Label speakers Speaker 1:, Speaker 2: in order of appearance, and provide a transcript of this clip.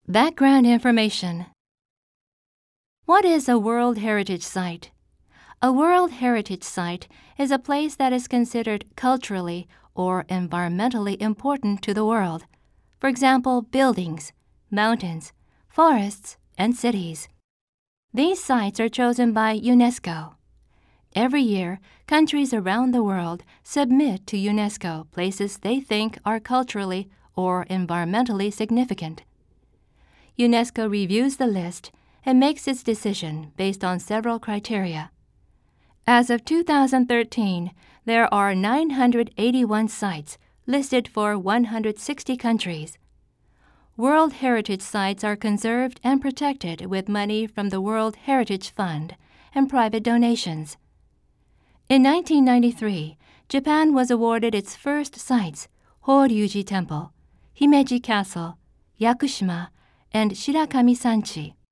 Speaker 1: Background information. What is a World Heritage Site? A World Heritage Site is a place that is considered culturally or environmentally important to the world. For example, buildings, mountains, forests, and cities. These sites are chosen by UNESCO. Every year, countries around the world submit to UNESCO places they think are culturally or environmentally significant. UNESCO reviews the list and makes its decision based on several criteria. As of 2013, there are 981 sites listed for 160 countries. World Heritage Sites are conserved and protected with money from the World Heritage Fund and private donations. In 1993, Japan was awarded its first sites, Horyuji Temple, Himeji Castle, Yakushima, and Shirakami Sanchi.